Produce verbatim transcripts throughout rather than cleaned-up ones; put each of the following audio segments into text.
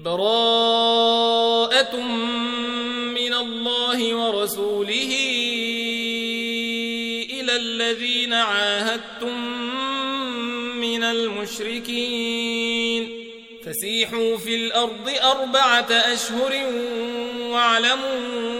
براءة من الله ورسوله إلى الذين عاهدتم من المشركين فسيحوا في الأرض أربعة أشهر واعلموا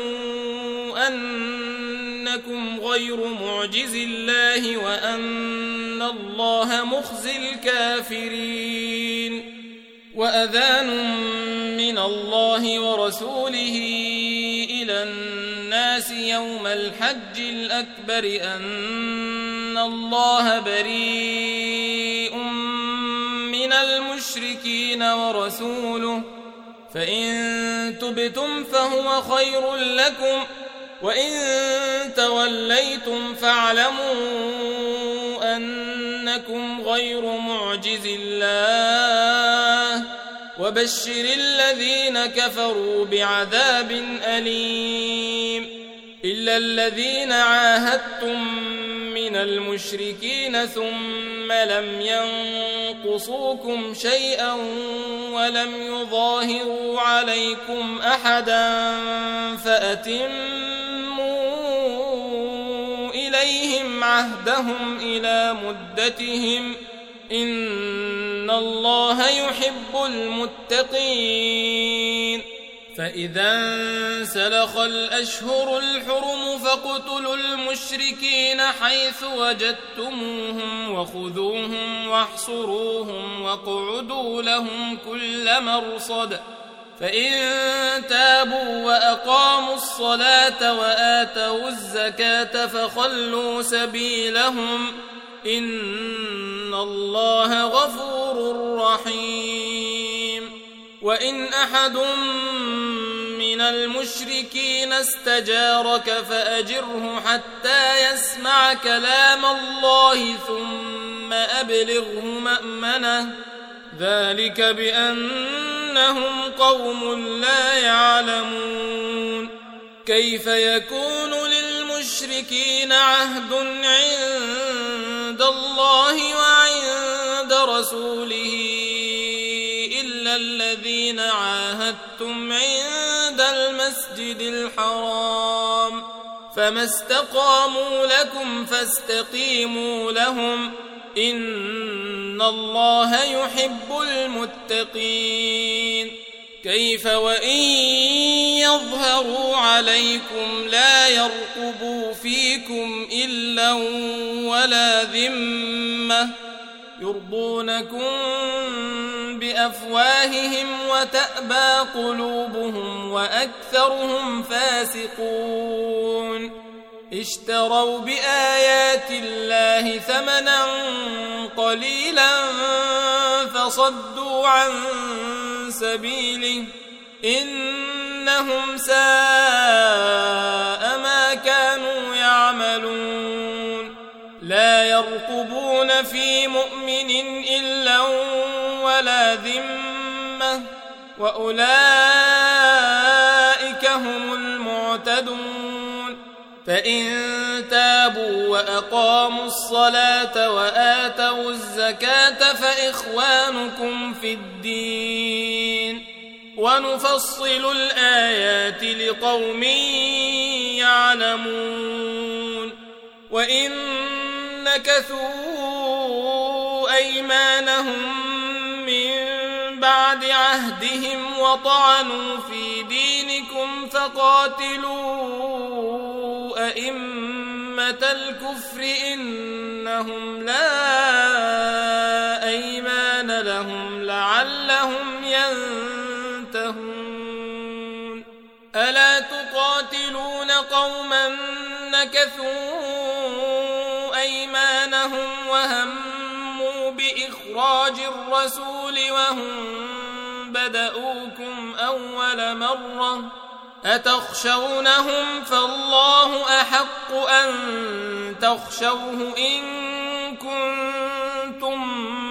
أنكم غير معجز الله وأن الله مخزي الكافرين وأذان من الله ورسوله إلى الناس يوم الحج الأكبر أن الله بريء من المشركين ورسوله فإن تبتم فهو خير لكم وإن توليتم فاعلموا أنكم غير معجز الله وبشر الذين كفروا بعذاب أليم إلا الذين عاهدتم من المشركين ثم لم ينقصوكم شيئا ولم يظاهروا عليكم أحدا فأتموا إليهم عهدهم إلى مدتهم إن الله يحب المتقين فإذا انسلخ الأشهر الحرم فاقتلوا المشركين حيث وجدتموهم وخذوهم واحصروهم واقعدوا لهم كل مرصد فإن تابوا وأقاموا الصلاة وآتوا الزكاة فخلوا سبيلهم إن الله غفور رحيم وإن أحد من المشركين استجارك فأجره حتى يسمع كلام الله ثم أبلغه مأمنه ذلك بأنهم قوم لا يعلمون كيف يكون للمشركين عهد عند الله وعند رسوله إلا الذين عاهدتم عند المسجد الحرام فما استقاموا لكم فاستقيموا لهم إن الله يحب المتقين كيف وإن يظهروا عليكم لا يرقبوا فيكم إلا ولا ذمة يرضونكم بأفواههم وتأبى قلوبهم وأكثرهم فاسقون اشتروا بآيات الله ثمنا قليلا فصدوا عن سبيله إنهم ساء ما كانوا يعملون لا يرقبون في مؤمن إلا ولا ذمة وأولئك هم المعتدون فإن تابوا وأقاموا الصلاة وآتوا الزكاة فإخوانكم في الدين ونفصل الآيات لقوم يعلمون وإن نكثوا أيمانهم من بعد عهدهم وطعنوا في دينكم فقاتلوا أئمة الكفر إنهم لا أيمان لهم لعلهم ينتهون ألا تقاتلون قوما نكثوا أيمانهم وهموا بإخراج الرسول وهم بدأوكم أول مرة أتخشونهم فالله أحق أن تخشوه إن كنتم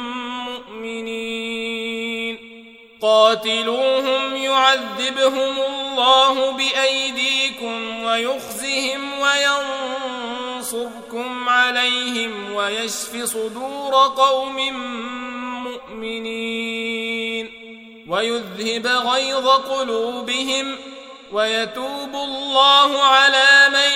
مؤمنين قاتلوهم يعذبهم الله بأيديكم ويخزهم وينصركم عليهم ويشف صدور قوم مؤمنين ويذهب غيظ قلوبهم ويتوب الله على من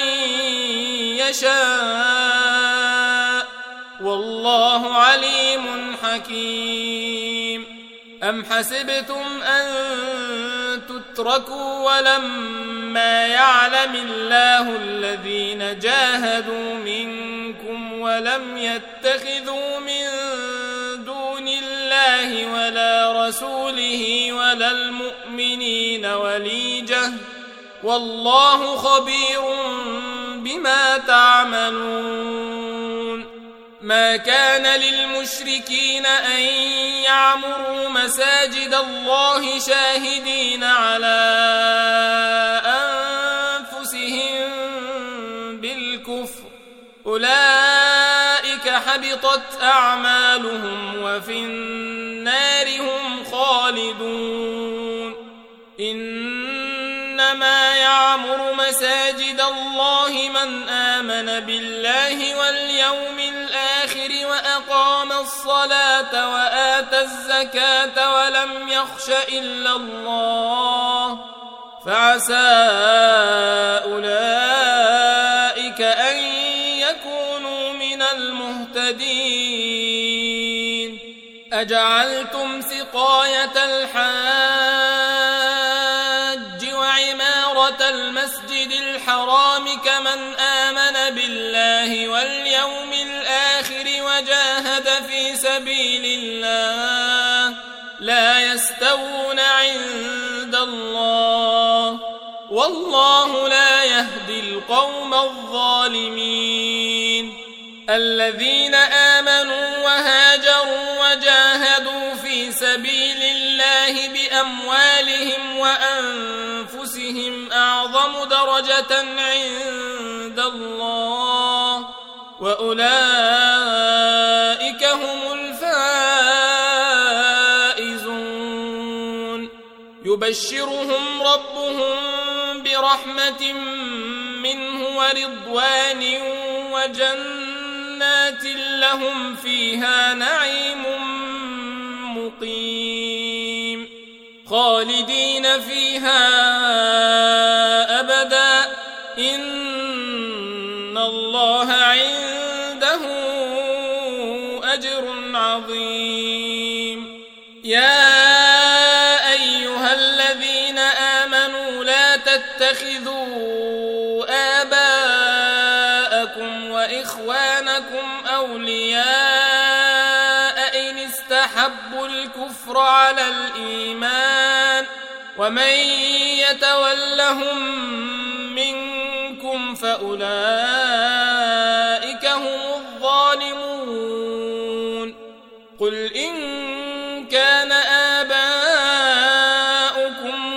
يشاء والله عليم حكيم. أم حسبتم أن تتركوا ولما يعلم الله الذين جاهدوا منكم ولم يتخذوا من دون الله ولا رسوله ولا المؤمنين وليجة والله خبير بما تعملون. ما كان للمشركين أن يعمروا مساجد الله شاهدين على أنفسهم بالكفر أولئك حبطت أعمالهم وفي النار هم خالدون. إنما يعمر مساجد الله من آمن بالله واليوم الآخر وأقام الصلاة وآتى الزكاة ولم يخش إلا الله فعسى أولئك أن يكونوا من المهتدين. أجعلتم سقاية الحاج وعمارة المسجد الحرام كمن آمن بالله واليوم الآخر وجاهد في سبيل الله لا يستوون عند الله والله لا يهدي القوم الظالمين. الذين آمنوا وهاجروا وجاهدوا في سبيل الله بأموالهم وأنفسهم أعظم درجة عند الله وأولئك هم الفائزون. يبشرهم ربهم برحمة منه ورضوان وجنات لهم فيها نعيم مقيم خالدين فيها أبدا إن الله عنده أجر عظيم. يا أيها الذين آمنوا لا تتخذوا آباءكم وإخوانكم أولياء إن استحبوا الكفر على الإيمان ومن يتولهم منكم فأولئك هم الظالمون. قل إن كان آباؤكم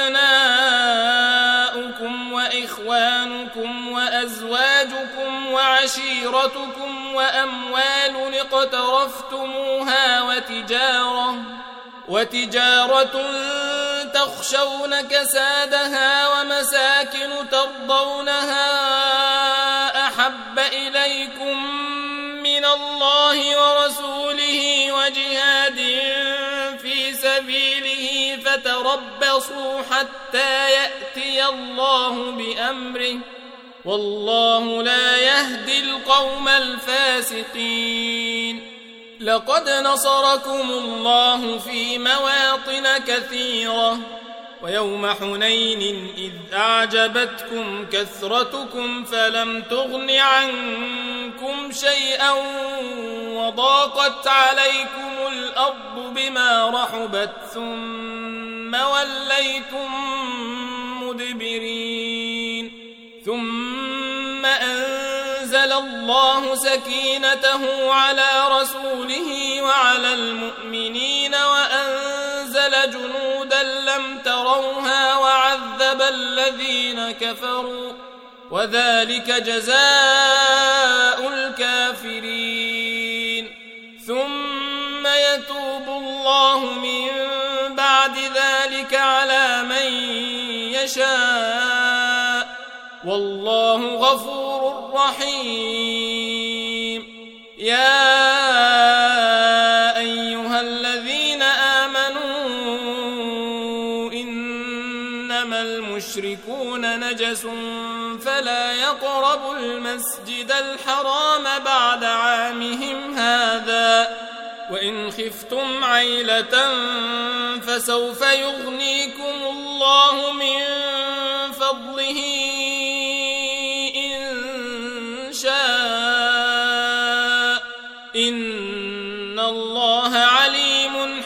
وأبناؤكم وإخوانكم وأزواجكم وعشيرتكم وأموال اقترفتموها وتجارة وتجارة تخشون كسادها ومساكن ترضونها أحب إليكم من الله ورسوله وجهاد في سبيله فتربصوا حتى يأتي الله بأمره والله لا يهدي القوم الفاسقين. لقد نصركم الله في مواطن كثيرة ويوم حنين إذ أعجبتكم كثرتكم فلم تغن عنكم شيئا وضاقت عليكم الأرض بما رحبت ثم وليتم مدبرين. ثم أنزل الله سكينته على رسوله وعلى المؤمنين وأنزل جنودا لم تروها وعذب الذين كفروا وذلك جزاء الكافرين. ثم يتوب الله من بعد ذلك على من يشاء والله غفور رحيم. يا أيها الذين آمنوا إنما المشركون نجس فلا يقربوا المسجد الحرام بعد عامهم هذا وإن خفتم عيلة فسوف يغنيكم الله من فضله إن شاء إن الله عليم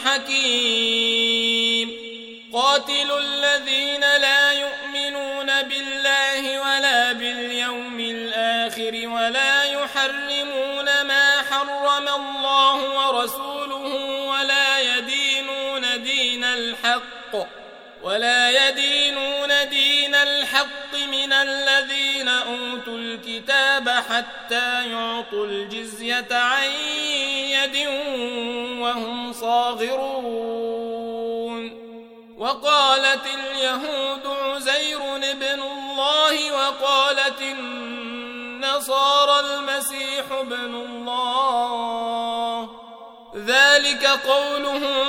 حكيم قاتلوا الذين لا يؤمنون بالله ولا باليوم الآخر ولا يحرمون ما حرم الله ورسوله ولا يدينون دين الحق ولا يدينون دين الحق من الذين أوتوا الكتاب حتى يعطوا الجزية عن يد وهم صاغرون وقالت اليهود عزير ابن الله وقالت النصارى المسيح ابن الله ذلك قولهم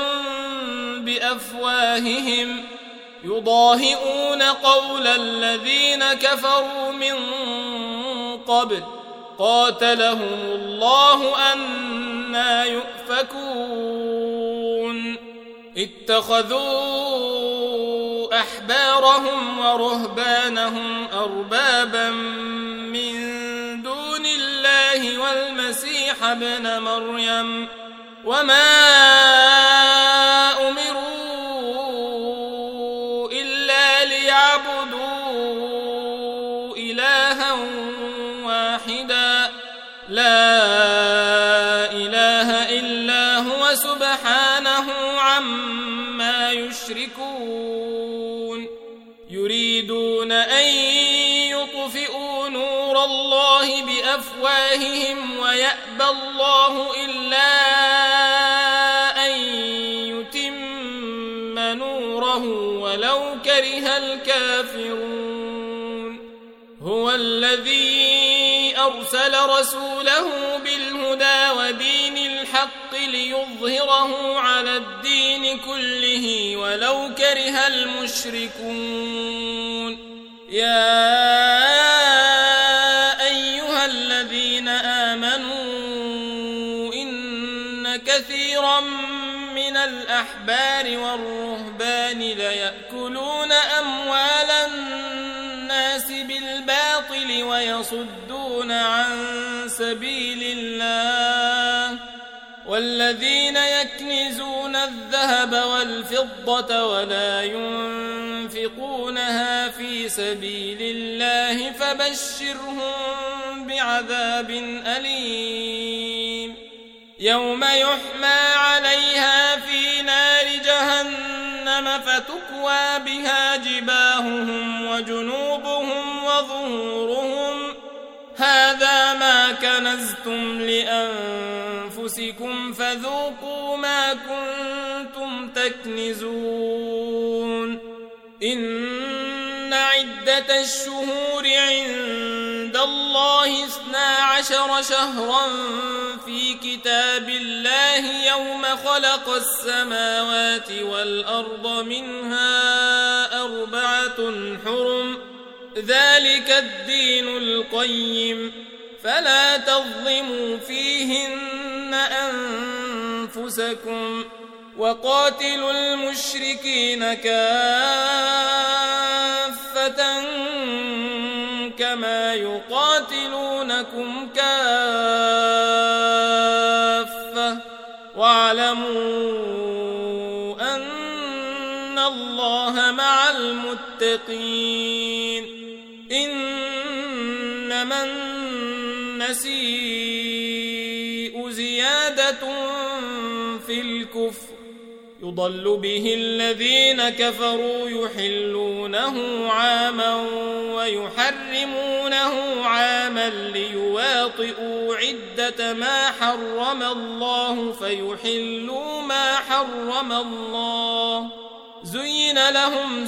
بأفواههم يضاهئون قول الذين كفروا من قبل قاتلهم الله أنى يؤفكون اتخذوا أحبارهم ورهبانهم أربابا من دون الله والمسيح ابن مريم وما أمروا إلا ليعبدوا إلها واحدا لا إله إلا هو سبحانه عما يشركون يريدون أن يطفئوا نور الله بأفواههم ويأبى الله إلا أن يتم نوره ولو كره الكافرون هو الذي أرسل رسوله بالهدى ودين الحق ليظهره على الدين كله ولو كره المشركون يا أيها الذين آمنوا إن كثيرا من الأحبار والرهبان ليأكلون أموال الناس بالباطل ويصدون عن سبيل الله والذين يكنزون الذهب والفضة ولا ينفقونها في سبيل الله فبشرهم بعذاب أليم يوم يحمى عليها في نار جهنم فتكوى بها جباههم وجنوبهم وظهورهم هذا ما كنزتم لأنفسكم فذوقوا ما كنتم تكنزون إن عدة الشهور عند الله اثنا عشر شهرا في كتاب الله يوم خلق السماوات والأرض منها أربعة حرم ذلك الدين القيم فلا تظلموا فيهن أنفسكم وقاتلوا المشركين كافة كما يقاتلونكم كافة واعلموا أن الله مع المتقين إنما النسيء زيادة في الكفر يضل به الذين كفروا يحلونه عاما ويحرمونه عاما ليواطئوا عدة ما حرم الله فيحلوا ما حرم الله زين لهم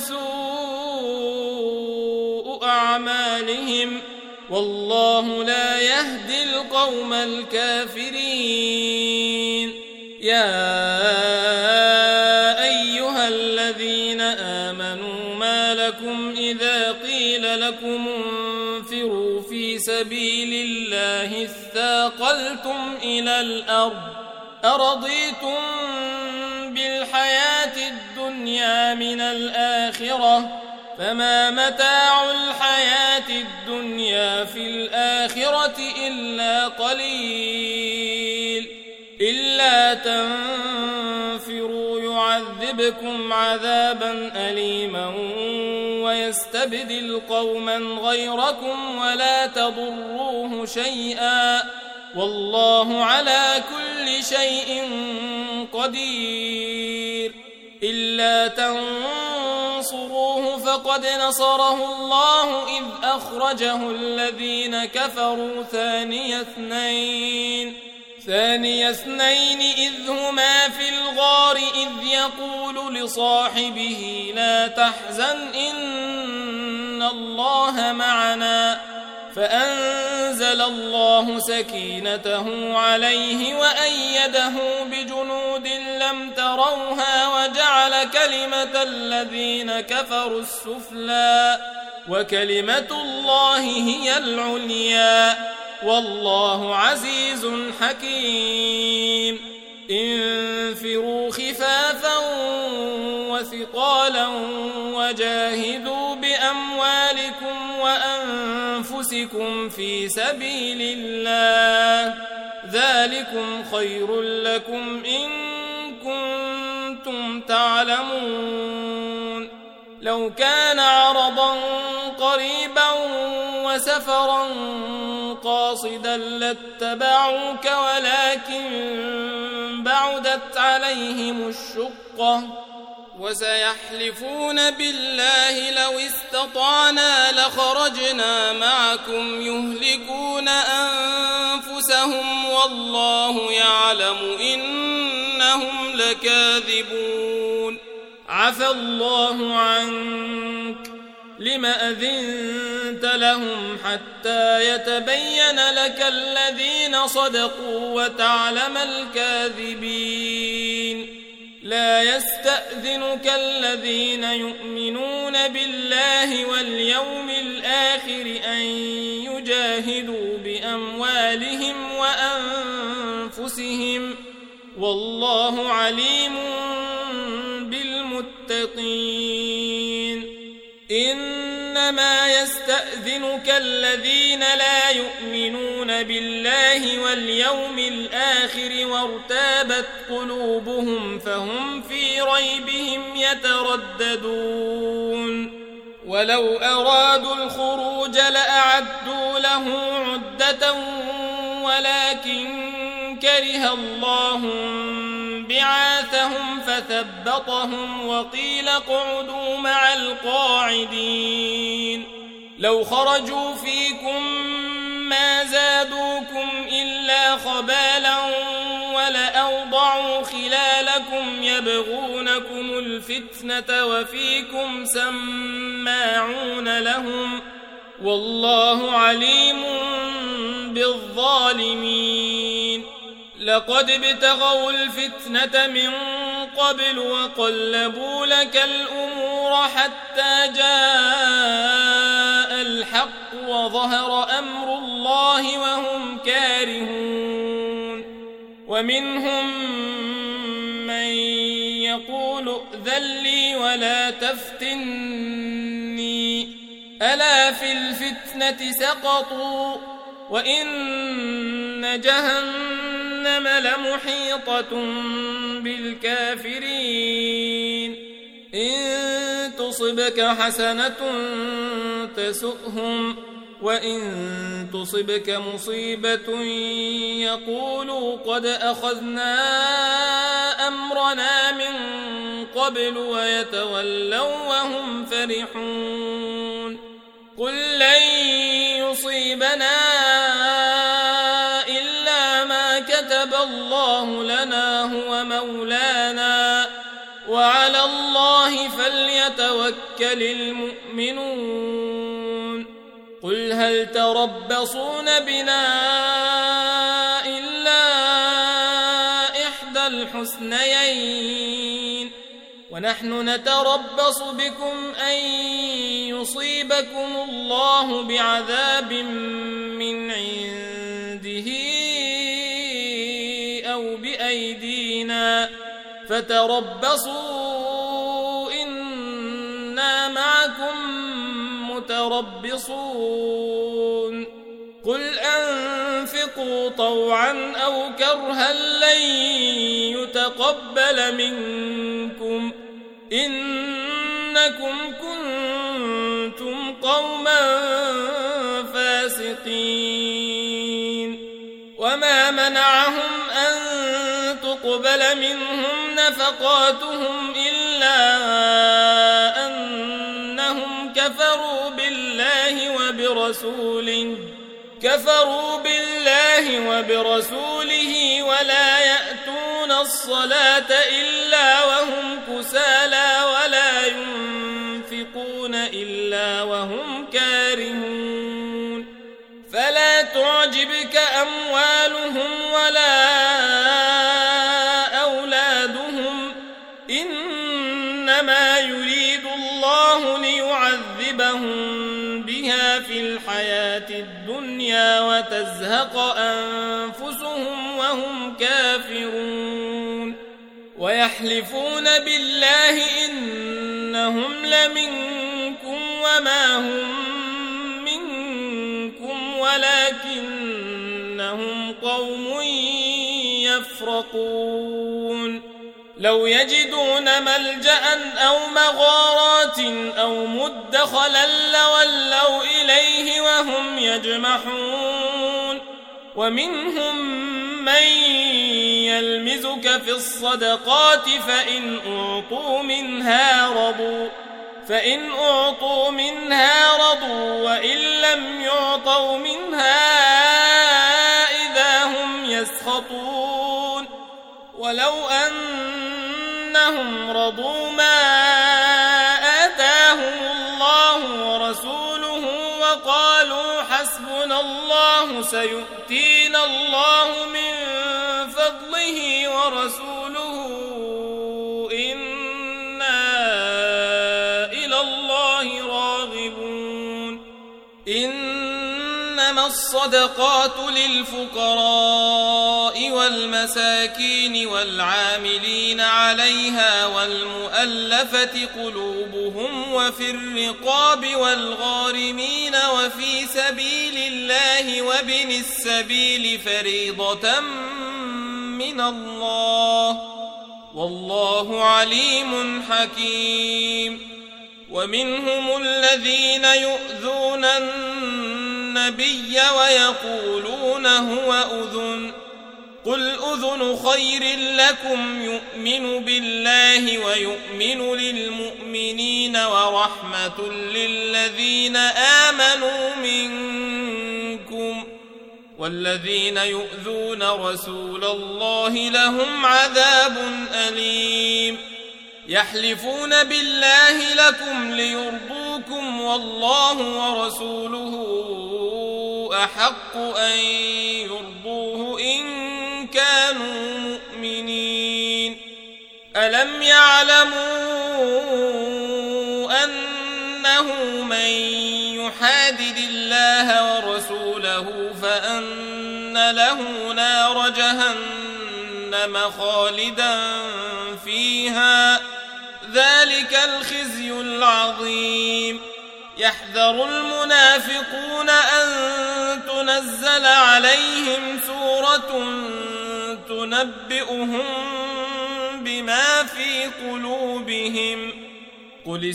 سوء أعمالهم والله لا يهدي القوم الكافرين يا أيها الذين آمنوا ما لكم إذا قيل لكم انفروا في سبيل الله اثاقلتم إلى الأرض أرضيتم بالحياة الدنيا من الآخرة فما متاع الحياة الدنيا في الآخرة إلا قليل إلا تنفروا يعذبكم عذابا أليما ويستبدل قوما غيركم ولا تضروه شيئا والله على كل شيء قدير إلا تنصروه فقد نصره الله إذ أخرجه الذين كفروا ثاني اثنين ثاني اثنين إذ هما في الغار إذ يقول لصاحبه لا تحزن إن الله معنا فأنزل الله سكينته عليه وأيده بجنود لم تروها وجعل كلمة الذين كفروا السفلى وكلمة الله هي العليا والله عزيز حكيم انفروا خفافا وثقالا وجاهدوا بأموالكم وأنفسكم في سبيل الله ذلكم خير لكم إن كنتم تعلمون لو كان عرضا قريبا وسفرا قاصدا لاتبعوك ولكن بعدت عليهم الشقة وسيحلفون بالله لو استطعنا لخرجنا معكم يهلكون أنفسهم والله يعلم إنهم لكاذبون عفى الله عنك لم أذنت لهم حتى يتبين لك الذين صدقوا وتعلم الكاذبين لا يستأذنك الذين يؤمنون بالله واليوم الآخر أن يجاهدوا بأموالهم وأنفسهم والله عليم بالمتقين إنما يستأذنك الذين لا يؤمنون بالله واليوم الآخر وارتابت قلوبهم فهم في ريبهم يترددون ولو أرادوا الخروج لأعدوا له عدة ولكن كره الله بعاثهم فثبطهم وقيل اقعدوا مع القاعدين لو خرجوا فيكم ما زادوكم إلا خبالا ولأوضعوا خلالكم يبغونكم الفتنة وفيكم سماعون لهم والله عليم بالظالمين لقد ابتغوا الفتنة من قبل وقلبوا لك الأمور حتى جاء الحق وظهر أمر الله وهم كارهون ومنهم من يقول ائذن لي ولا تفتني ألا في الفتنة سقطوا وإن جهنم لمحيطة بالكافرين إن تصبك حسنة تسؤهم وإن تصبك مصيبة يقولوا قد أخذنا أمرنا من قبل ويتولوا وهم فرحون قل لن يصيبنا إلا ما كتب الله لنا هو مولانا وعلى الله فليتوكل المؤمنون قل هل تربصون بنا إلا إحدى الحسنيين ونحن نتربص بكم أن يصيبكم الله بعذاب من عنده أو بأيدينا فتربصوا إنا معكم متربصون قل أنفقوا طوعا أو كرها لن يتقبل منكم إنكم كنتم قوما فاسقين وما منعهم أن تقبل منهم نفقاتهم إلا أنهم كفروا بالله وبرسوله كفروا بالله وبرسوله ولا يأتون الصلاة إلا وهم كسالى ولا ينفقون إلا وهم كارهون فلا تعجبك أموالهم ولا أولادهم إنما يريد الله ليعذبهم بها في الحياة الدنيا وتزهق أنفسهم وهم كافرون ويحلفون بالله إنهم لمنكم وما هم منكم ولكنهم قوم يفرقون لو يجدون ملجأ أو مغارات أو مدخلا لولوا إليه وهم يجمحون ومنهم من يلمزك في الصدقات فإن أعطوا منها رضوا فإن أعطوا منها رضوا وإن لم يعطوا منها إذا هم يسخطون ولو أنهم رضوا ما آتاهم الله ورسوله وقالوا حسبنا الله سيؤتينا الله من فضله ورسوله إنا إلى الله راغبون إنما الصدقات للفقراء والمساكين والعاملين عليها والمؤلفة قلوبهم وفي الرقاب والغارمين وفي سبيل الله وابن السبيل فريضة من الله والله عليم حكيم ومنهم الذين يؤذون النبي ويقولون هو أذن قل أذن خير لكم يؤمن بالله ويؤمن للمؤمنين ورحمة للذين آمنوا منكم والذين يؤذون رسول الله لهم عذاب أليم يحلفون بالله لكم ليرضوكم والله ورسوله أحق أن يرضوه إن كانوا مؤمنين ألم يعلموا أنه من يحادد الله ورسوله فأن له نار جهنم خالدا فيها ذلك الخزي العظيم يحذر المنافقون أن تنزل عليهم سورة تنبئهم بما في قلوبهم قل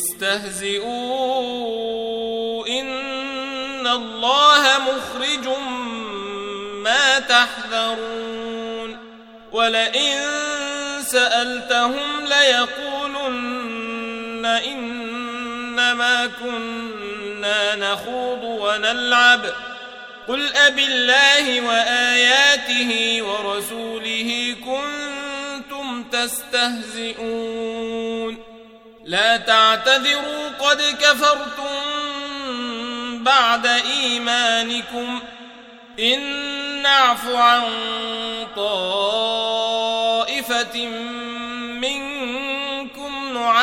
استهزئوا إن الله مخرج ما تحذرون ولئن سألتهم ليقولن إنما كنا نخوض ونلعب قل أبالله وآياته ورسوله كنتم تستهزئون لا تعتذروا قد كفرتم بعد إيمانكم إن نعف عن طائفة منكم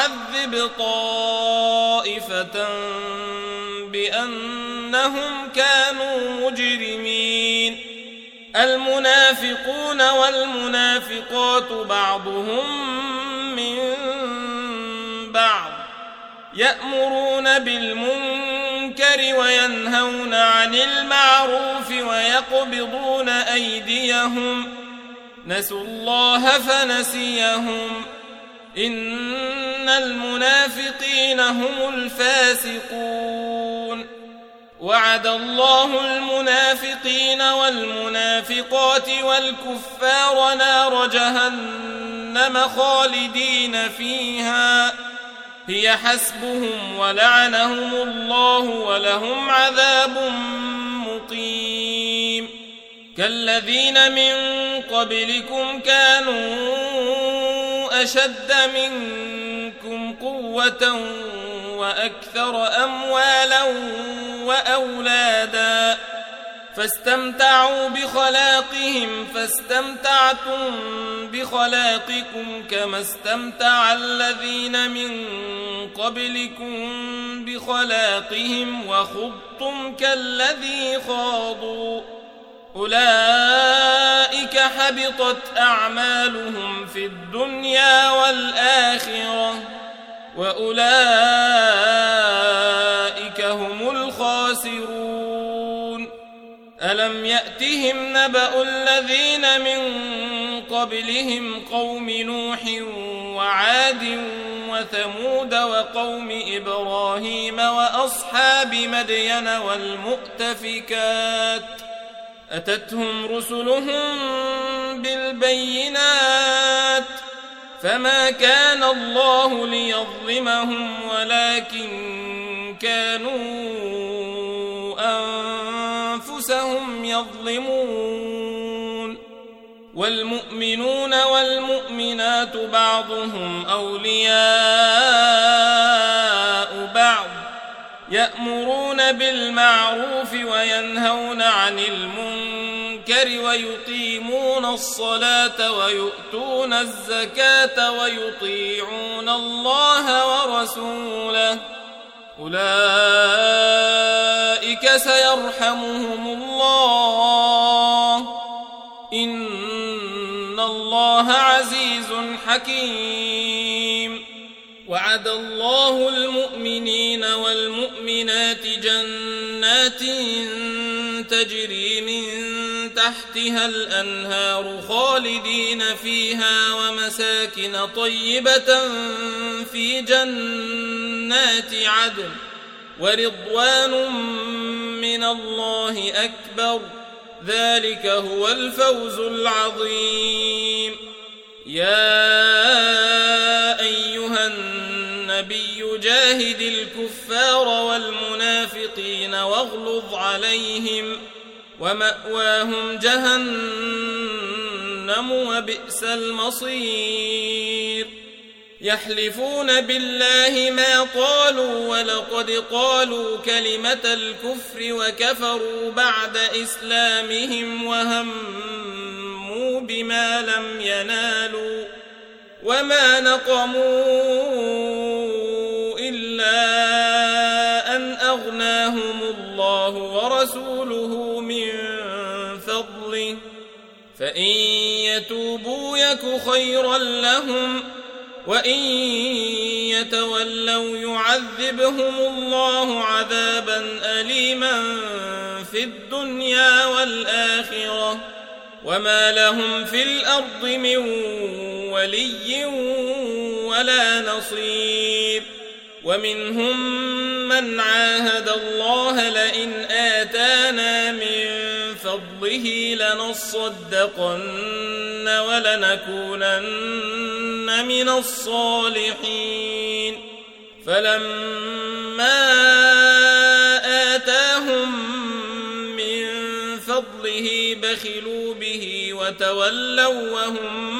وعذب طائفة بأنهم كانوا مجرمين المنافقون والمنافقات بعضهم من بعض يأمرون بالمنكر وينهون عن المعروف ويقبضون أيديهم نسوا الله فنسيهم إن المنافقين هم الفاسقون وعد الله المنافقين والمنافقات والكفار نار جهنم خالدين فيها هي حسبهم ولعنهم الله ولهم عذاب مقيم كالذين من قبلكم كانوا أشد منكم قوة وأكثر أموالا وأولادا فاستمتعوا بخلاقهم فاستمتعتم بخلاقكم كما استمتع الذين من قبلكم بخلاقهم وخضتم كالذي خاضوا أولئك حبطت أعمالهم في الدنيا والآخرة وأولئك هم الخاسرون ألم يأتهم نبأ الذين من قبلهم قوم نوح وعاد وثمود وقوم إبراهيم وأصحاب مدين والمؤتفكات أتتهم رسلهم بالبينات فما كان الله ليظلمهم ولكن كانوا أنفسهم يظلمون والمؤمنون والمؤمنات بعضهم أولياء بعض يأمرون بالمعروف وينهون عن المنكر ويقيمون الصلاة ويؤتون الزكاة ويطيعون الله ورسوله أولئك سيرحمهم الله إن الله عزيز حكيم وعد الله المؤمنين والمؤمنات جنات تجري من تحتها الأنهار خالدين فيها ومساكن طيبة في جنات عدن ورضوان من الله أكبر ذلك هو الفوز العظيم يا أيها النبي جاهد الكفار والمنافقين واغلظ عليهم ومأواهم جهنم وبئس المصير يحلفون بالله ما قالوا ولقد قالوا كلمة الكفر وكفروا بعد إسلامهم وهموا بما لم ينالوا وما نقموا إلا أن أغناهم الله ورسوله من فضله فإن يتوبوا يك خيرا لهم وإن يتولوا يعذبهم الله عذابا أليما في الدنيا والآخرة وما لهم في الأرض من ولي ولا نصير ومنهم من عاهد الله لئن آتانا من فضله لنصدقن ولنكونن من الصالحين فلما آتاهم من فضله بخلوا به وتولوا وهم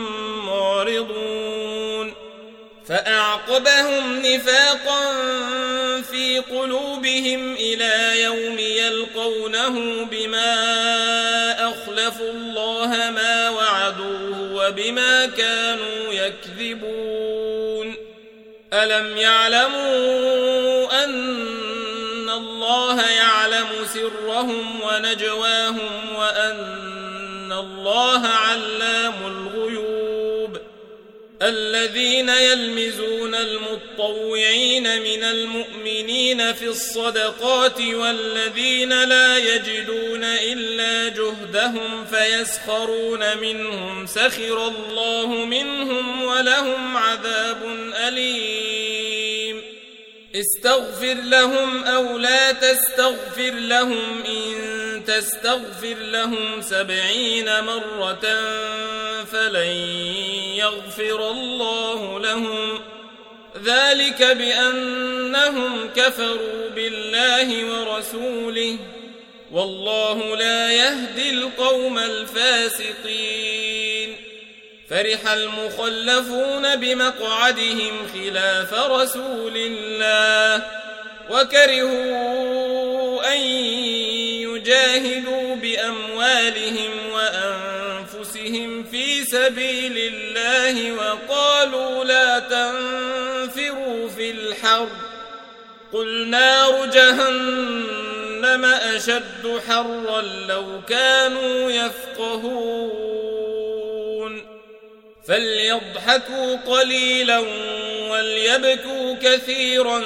معرضون فأعقبهم نفاقا في قلوبهم إلى يوم يلقونه بما أخلفوا الله ما وعدوه وبما كانوا يكذبون ألم يعلموا أن الله يعلم سرهم ونجواهم وأن الله علام الغيوب الذين يلمزون المطوعين من المؤمنين في الصدقات والذين لا يجدون إلا جهدهم فيسخرون منهم سخر الله منهم ولهم عذاب أليم استغفر لهم أو لا تستغفر لهم إن تستغفر لهم سبعين مرة فلن يغفر الله لهم ذلك بأنهم كفروا بالله ورسوله والله لا يهدي القوم الفاسقين فرح المخلفون بمقعدهم خلاف رسول الله وكرهوا أن يجاهدوا بأموالهم وأنفسهم في سبيل الله وقالوا لا تنفروا في الحر قل نار جهنم أشد حرا لو كانوا يفقهون فليضحكوا قليلا وليبكوا كثيرا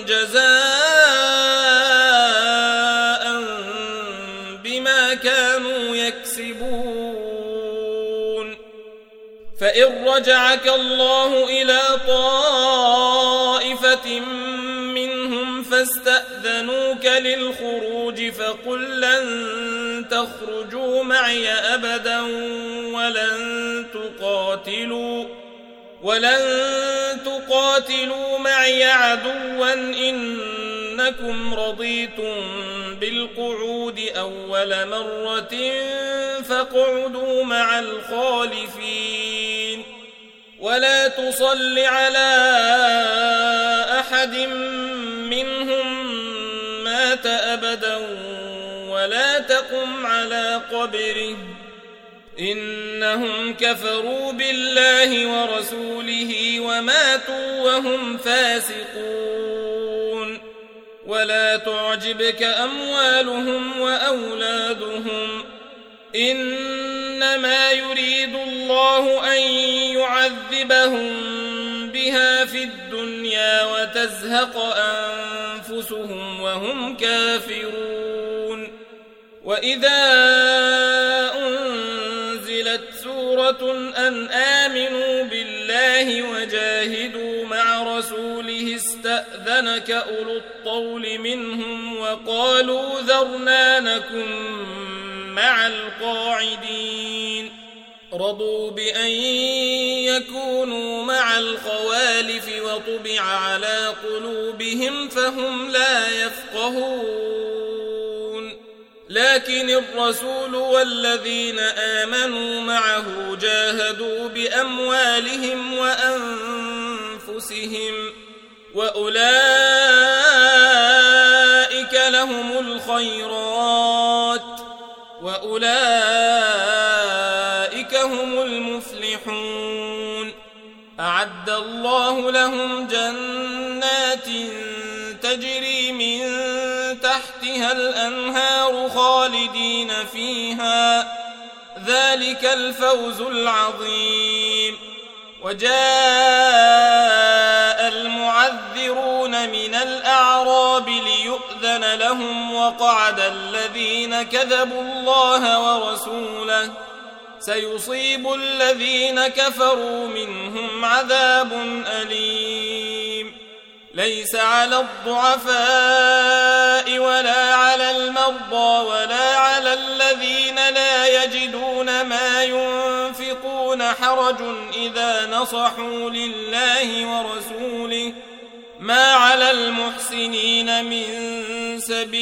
جزاء بما كانوا يكسبون فإن رجعك الله إلى طائفة منهم فاستأذنوك للخروج فقل لن تخرجوا معي أبدا ولن تقاتلوا ولن تقاتلوا معي عدوا إنكم رضيتم بالقعود أول مرة فاقعدوا مع الخالفين ولا تصل على أحد منهم مات أبدا ولا تقم على قبره إنهم كفروا بالله ورسوله وماتوا وهم فاسقون ولا تعجبك أموالهم وأولادهم إنما يريد الله أن يعذبهم بها في الدنيا وتزهق أنفسهم وهم كافرون وإذا أنزلت سورة أن آمنوا بالله وجاهدوا مع رسوله استأذنك أولو الطول منهم وقالوا ذرنا نكن مع القاعدين رضوا بأن يكونوا مع الخوالف وطبع على قلوبهم فهم لا يفقهون لكن الرسول والذين آمنوا معه جاهدوا بأموالهم وأنفسهم وأولئك لهم الخيرات وأولئك هم المفلحون أعد الله لهم جنات تجري من تحتها الأنهار خالدين فيها ذلك الفوز العظيم وجاء المعذرون من الأعراب ليؤذن لهم وقعد الذين كذبوا الله ورسوله سيصيب الذين كفروا منهم عذاب أليم ليس على الضعفاء ولا على المرضى ولا على الذين لا يجدون ما ينفقون حرج إذا نصحوا لله ورسوله ما على المحسنين من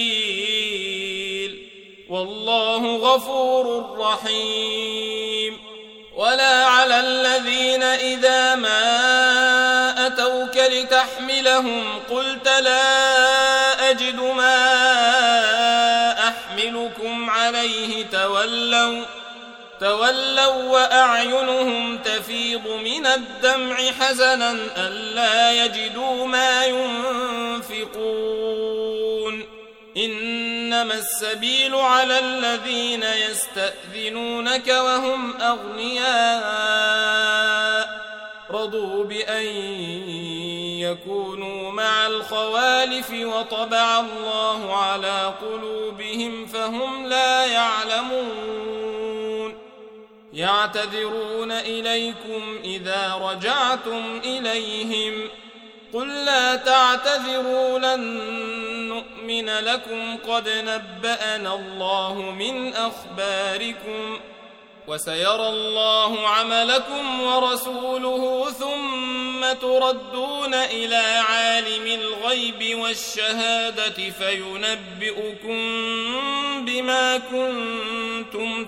سبيل والله غفور رحيم ولا على الذين إذا ما أتوك لتحملهم قلت لا أجد ما أحملكم عليه تولوا تولوا وأعينهم تفيض من الدمع حزنا ألا يجدوا ما ينفقون إنما السبيل على الذين يستأذنونك وهم أغنياء رضوا بأن يكونوا مع الخوالف وطبع الله على قلوبهم فهم لا يعلمون يعتذرون إليكم إذا رجعتم إليهم قل لا تعتذروا لن نؤمن لكم قد نبأنا الله من أخباركم وسيرى الله عملكم ورسوله ثم تردون إلى عالم الغيب والشهادة فينبئكم بما كنتم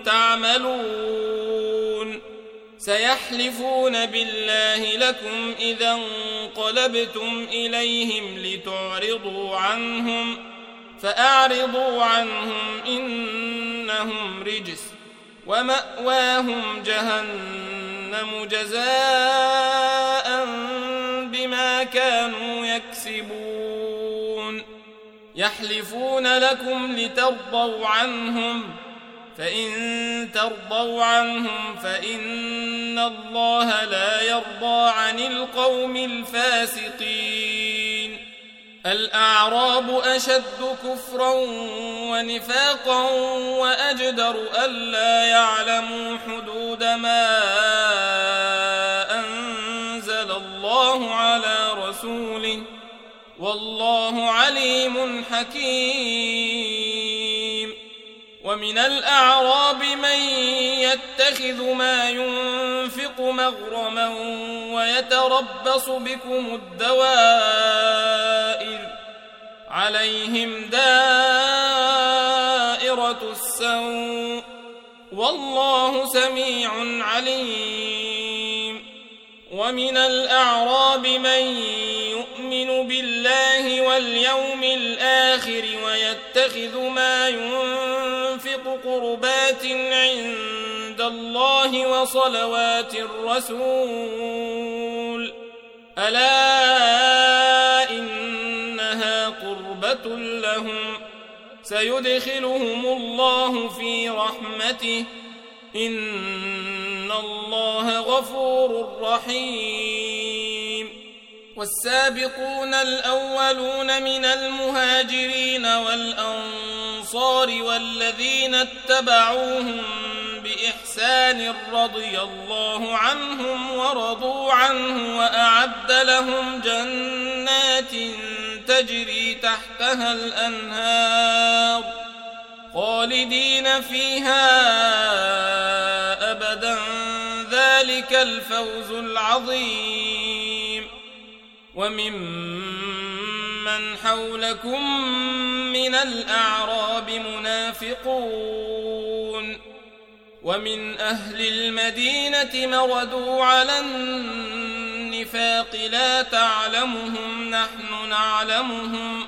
تعملون سيحلفون بالله لكم إذا انقلبتم إليهم لتعرضوا عنهم فأعرضوا عنهم إنهم رجس ومأواهم جهنم جزاء بما كانوا يكسبون يحلفون لكم لترضوا عنهم فإن ترضوا عنهم فإن الله لا يرضى عن القوم الفاسقين الأعراب أشد كفرا ونفاقا وأجدر ألا يعلموا حدود ما أنزل الله على رسوله والله عليم حكيم ومن الأعراب من يتخذ ما ينفق مغرما ويتربص بكم الدوائر عليهم دائرة السوء والله سميع عليم ومن الأعراب من يؤمن بالله واليوم الآخر ويتخذ ما ينفق قربات عند الله وصلوات الرسول ألا إنها قربة لهم سيدخلهم الله في رحمته إن الله غفور رحيم والسابقون الأولون من المهاجرين والأنصار والذين اتبعوهم بإحسان رضي الله عنهم ورضوا عنه وأعد لهم جنات تجري تحتها الأنهار خالدين فيها أبدا ذلك الفوز العظيم وممن حولكم من الأعراب منافقون ومن أهل المدينة مردوا على النفاق لا تعلمهم نحن نعلمهم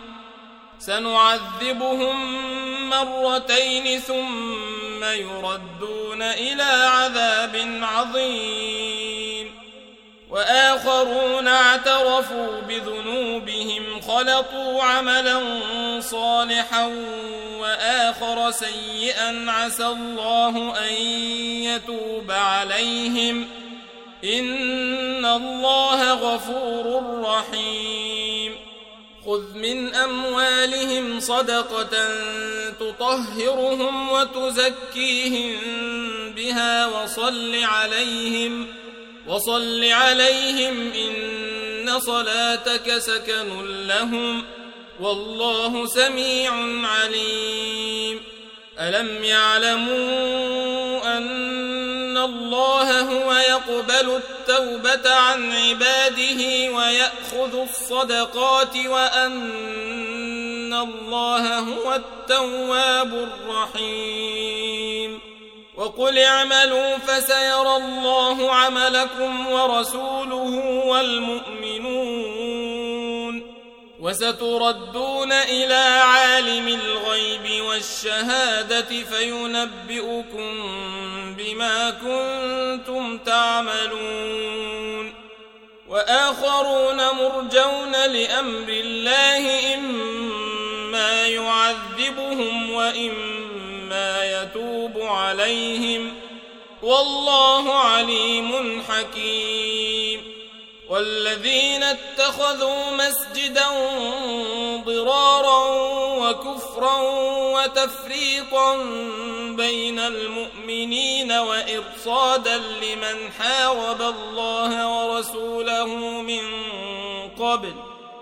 سنعذبهم مرتين ثم يردون إلى عذاب عظيم وآخرون اعترفوا بذنوبهم خلطوا عملا صالحا وآخر سيئا عسى الله أن يتوب عليهم إن الله غفور رحيم خذ من أموالهم صدقة تطهرهم وتزكيهم بها وصل عليهم وصل عليهم إن صلاتك سكن لهم والله سميع عليم ألم يعلموا أن الله هو يقبل التوبة عن عباده ويأخذ الصدقات وأن الله هو التواب الرحيم وقل اعملوا فسيرى الله عملكم ورسوله والمؤمنون وستردون إلى عالم الغيب والشهادة فينبئكم بما كنتم تعملون وآخرون مرجون لأمر الله إما يعذبهم وإما يتوب عليهم والله عليم حكيم والذين اتخذوا مسجدا ضرارا وكفرا وتفريقا بين المؤمنين وإرصادا لمن حارب الله ورسوله من قبل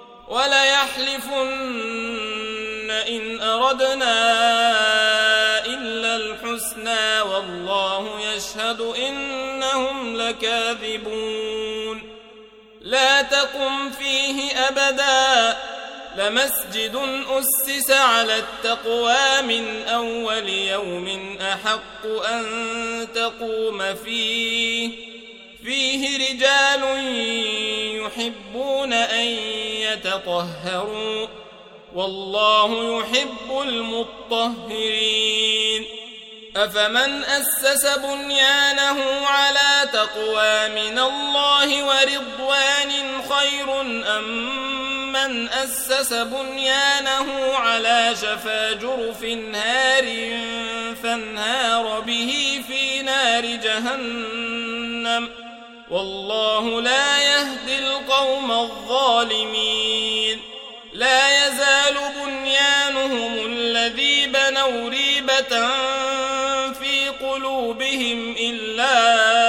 وليحلفن إن أردنا إلا الحسنى والله يشهد إنهم لكاذبون لا تقم فيه أبدا لمسجد أسس على التقوى من أول يوم أحق أن تقوم فيه فيه رجال يحبون أن يتطهروا والله يحب المطهرين أفمن أسس بنيانه على تقوى من الله ورضوان خير أم من أسس بنيانه على شفا جرف هار فانهار به في نار جهنم والله لا يهدي القوم الظالمين لا يزال بنيانهم الذي بنوا ريبة في قلوبهم إلا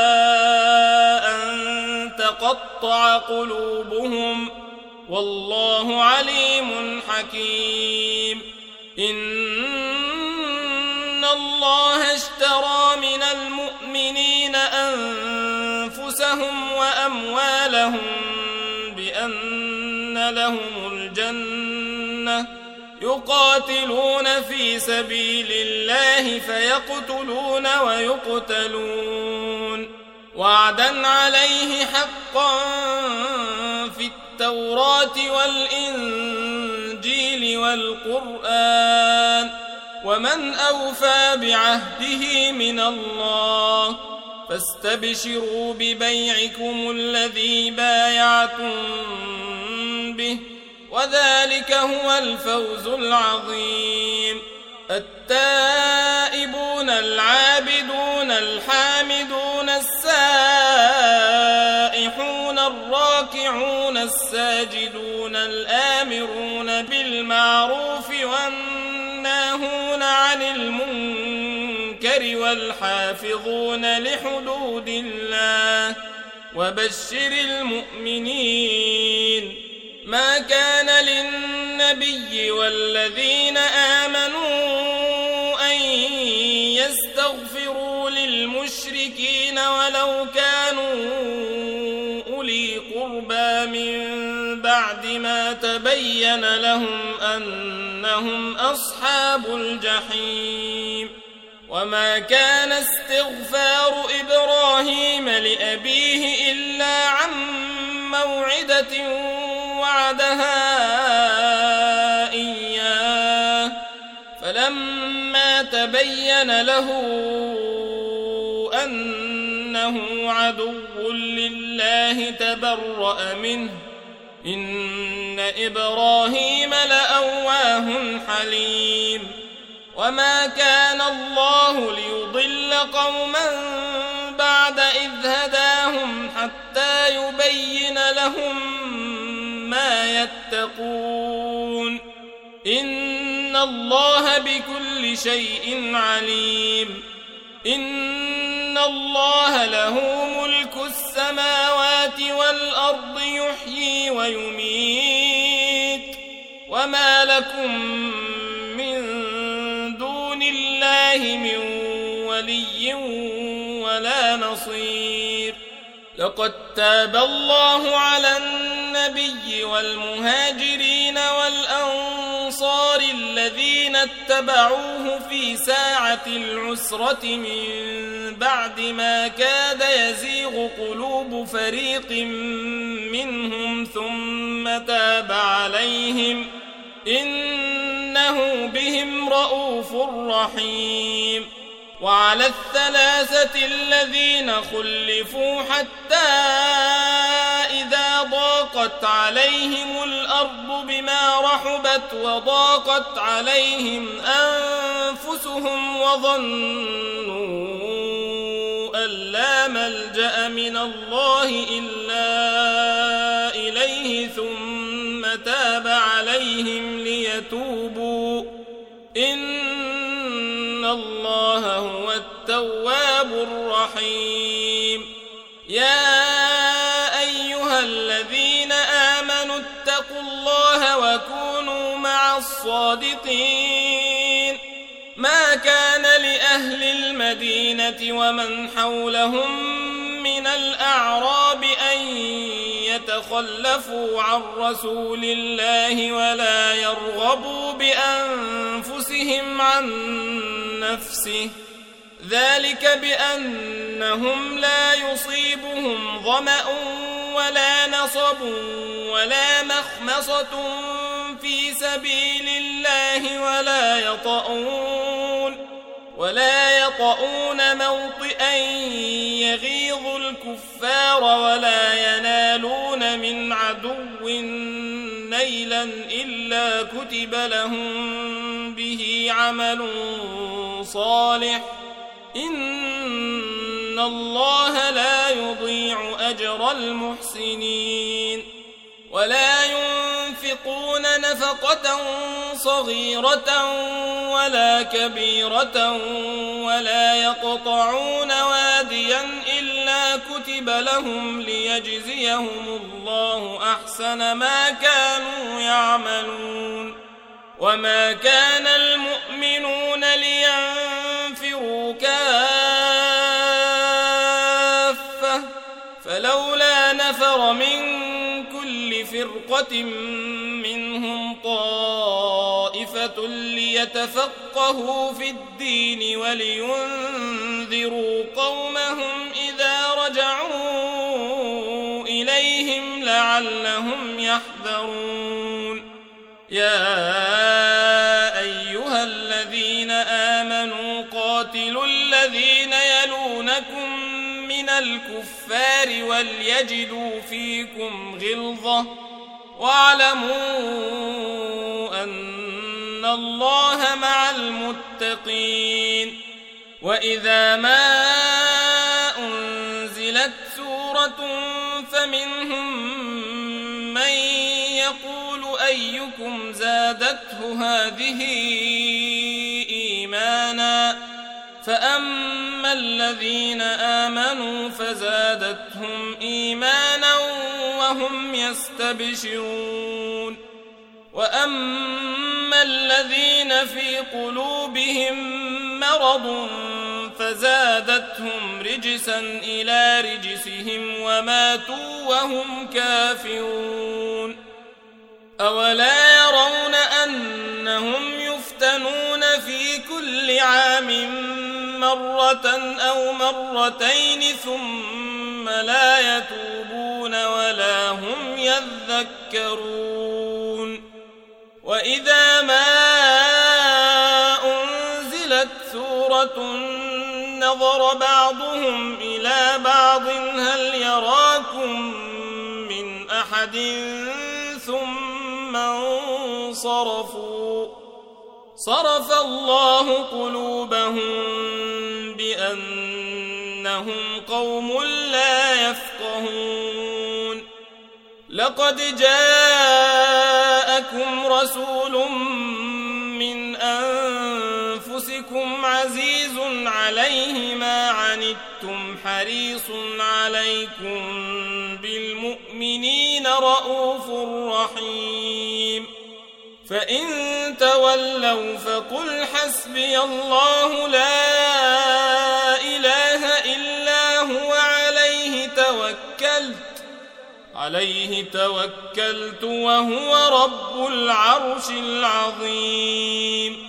أن تقطع قلوبهم والله عليم حكيم إن الله اشترى من المؤمنين أنفسهم وأموالهم بأن لهم الجنة يقاتلون في سبيل الله فيقتلون ويقتلون وعدا عليه حقا في التوراة والإنجيل والقرآن ومن أوفى بعهده من الله فاستبشروا ببيعكم الذي بايعتم به وذلك هو الفوز العظيم التائبون العابدون الحامدون السائحون الراكعون الساجدون الآمرون بالمعروف والناهون عن المنكر والحافظون لحدود الله وبشر المؤمنين ما كان للنبي والذين آمنوا أن يستغفروا للمشركين ولو كانوا أولي قربى من بعد ما تبين لهم أنهم أصحاب الجحيم وما كان استغفار إبراهيم لأبيه إلا عن موعدة وعدها إياه فلما تبين له أنه عدو لله تبرأ منه إن إبراهيم لأواه حليم وما كان الله ليضل قوما بعد إذ هداهم حتى يبين لهم ما يتقون إن الله بكل شيء عليم إن الله له ملك السماوات والأرض يحيي ويميت وما لكم من دون الله من ولي ولا نصير لقد تاب الله على النبي والمهاجرين والأنصار الذين اتبعوه في ساعة العسرة من بعد ما كاد يزيغ قلوب فريق منهم ثم تاب عليهم إنه بهم رءوف رحيم. وعلى الثلاثة الذين خلفوا حتى إذا ضاقت عليهم الأرض بما رحبت وضاقت عليهم أنفسهم وظنوا أن لا ملجأ من الله إلا إليه ثم تاب عليهم ليتوبوا إن الله هو التواب الرحيم. يا أيها الذين آمنوا اتقوا الله وكونوا مع الصادقين. ما كان لأهل المدينة ومن حولهم من الأعراب أن يتخلفوا عن رسول الله ولا يرغبوا بأنفسهم عن نفسه، ذلك بأنهم لا يصيبهم ظمأ ولا نصب ولا مخمصة في سبيل الله ولا يطؤون ولا يطؤون موطئا يغيظ الكفار ولا ينالون من عدو نيلا إلا كتب لهم به عمل صالح إن الله لا يضيع أجر المحسنين. ولا ينفقون نفقة صغيرة ولا كبيرة ولا يقطعون واديا إلا كتب لهم ليجزيهم الله أحسن ما كانوا يعملون. وما كان المؤمنون لينفروا كافة فلولا نفر من كل فرقة منهم طائفة ليتفقهوا في الدين ولينذروا قومهم إذا رجعوا إليهم لعلهم يحذرون. يا أيها الذين آمنوا قاتلوا الذين يلونكم من الكفار وليجدوا فيكم غلظة واعلموا أن الله مع المتقين. وإذا ما أنزلت سورة فمنهم من يقول أيكم زادته هذه إيمانا فأما الذين آمنوا فزادتهم إيمانا وهم يستبشرون. وأما الذين في قلوبهم مرض فزادتهم رجسا إلى رجسهم وماتوا وهم كافرون. أولا يرون أنهم يفتنون في كل عام مرة أو مرتين ثم لا يتوبون ولا هم يذكرون. وإذا ما أنزلت سورة نظر بعضهم إلى بعض هل يراكم من أحد ثم انصرفوا صرف الله قلوبهم بأنهم قوم لا يفقهون. لقد جاءكم رسول من أنفسكم عزيز عليه ما عنتم حريص عليكم بالمؤمنين رءوف رحيم. فإن تولوا فقل حسبي الله لا إله إلا هو عليه توكلت عليه توكلت وهو رب العرش العظيم.